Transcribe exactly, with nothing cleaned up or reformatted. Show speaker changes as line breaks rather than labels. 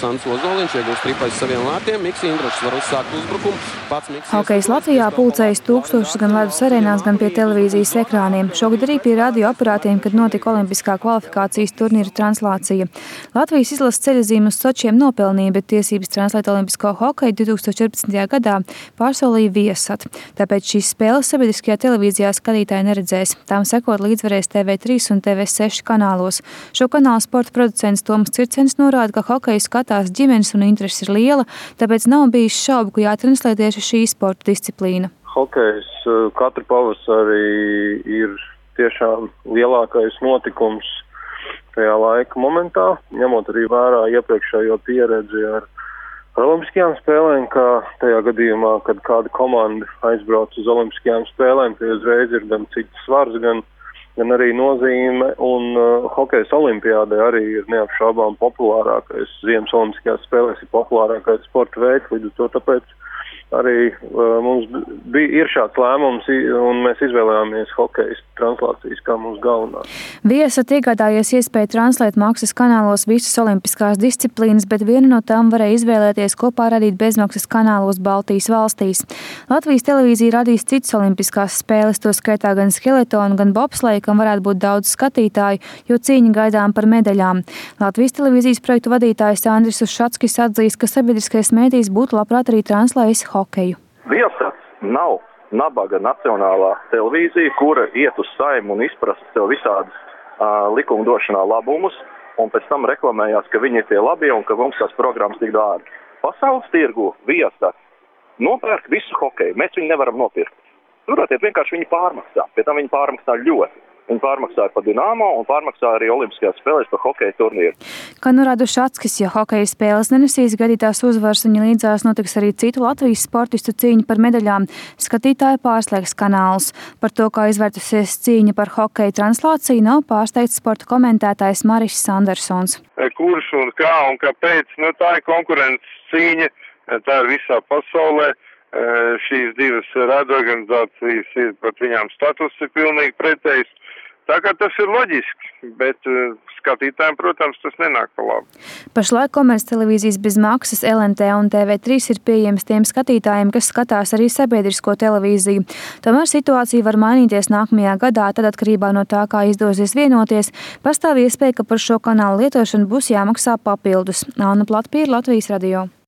Sants Ozoliņš iegūst tripu aiz saviem vārtiem. Miks Indrašs var uzsākt uzbrukumu. Pats Miks
Hokejs Latvijā pulcējas tūkstošus gan ledus arēnās, gan pie televīzijas ekrāniem. Šogad arī pie radioaparātiem, kad notika olimpiskā kvalifikācijas turnīra translācija. Latvijas izlases ceļazīme uz Sočiem nopelnīja, bet tiesības translēt olimpisko hokeju divi tūkstoši četrpadsmitajā gadā pārsolīja Viasat. Tāpēc šīs spēles sabiedriskajā televīzijā skatītāji neredzēs. Tām sekot līdzvarēs T V trīs un T V seši kanālos. Šo kanālu sporta producents Toms Circenis norāda, ka hokeju skatās ģimenes un interesi ir liela, tāpēc nav bijis šaubu, ka jātranslē tieši šī sporta disciplīna.
Hokejs katru pavasarī ir tiešām lielākais notikums tajā laika momentā, ņemot arī vērā iepriekšējo pieredzi ar olimpiskajām spēlēm, kā tajā gadījumā, kad kāda komanda aizbrauc uz olimpiskajām spēlēm, tie uzreiz ir gan cits svars, gan, gan arī nozīme, un uh, hokejs olimpiādē arī ir neapšaubām populārākais, ziemas olimpiskajās spēlēs ir populārākais sporta veids, līdz to tāpēc arī uh, mums bija, ir šāds lēmums, un mēs izvēlējāmies hokejas translācijas kā mūsu galvenā.
Viasat iegādājies iespēju translēt maksas kanālos visas olimpiskās disciplīnas, bet vienu no tām varēja izvēlēties kopā radīt bezmaksas kanālos Baltijas valstīs. Latvijas televīzija radīs citas olimpiskās spēles, to skaitā gan skeletonu, gan bobsleju, kam varētu būt daudz skatītāju, jo cīņa gaidām par medaļām. Latvijas televīzijas projektu vadītājs Andris Ušatskis atzīst, ka sabiedriskais mēdījis būtu labprāt arī translējis hokeju.
Viasat nav nabaga nacionālā televīzija, kura iet uz Saimu un izprasa sev visādas uh, likumdošanā labumus, un pēc tam reklamējās, ka viņi ir tie labie un ka mums tās programmas tik dārgi. Pasaules tirgu Viasat nopērk visu hokeju, mēs viņu nevaram nopirkt. Turētiet, vienkārši viņi pārmaksā, pie tam viņi pārmaksā ļoti. Viņi pārmaksāja par Dinamo un pārmaksāja arī olimpiskajās spēlēs par hokeja turnīru.
Kā norāda Ušatskis, ja hokeja spēles nenesīs gadītās uzvaras, viņa līdzās notiks arī citu Latvijas sportistu cīņa par medaļām. Skatītāji pārslēgs kanālus. Par to, kā izvērtusies cīņa par hokeja translāciju, nav pārsteigts sporta komentētājs Maris Sandersons.
Kurš un kā un kāpēc, nu tā ir konkurences cīņa, tā ir visā pasaulē. Šīs divas radioorganizācijas ir, pat viņām status ir pilnīgi pretējs. Tā kā tas ir loģiski, bet skatītājiem, protams, tas nenāk pa labu.
Pašlaik komerctelevīzijas bez maksas L N T un T V trīs ir pieejams tiem skatītājiem, kas skatās arī sabiedrisko televīziju. Tomēr situācija var mainīties nākamajā gadā, tad atkarībā no tā, kā izdosies vienoties, pastāv iespēja, ka par šo kanālu lietošanu būs jāmaksā papildus. Anna Platpīra, Latvijas radio.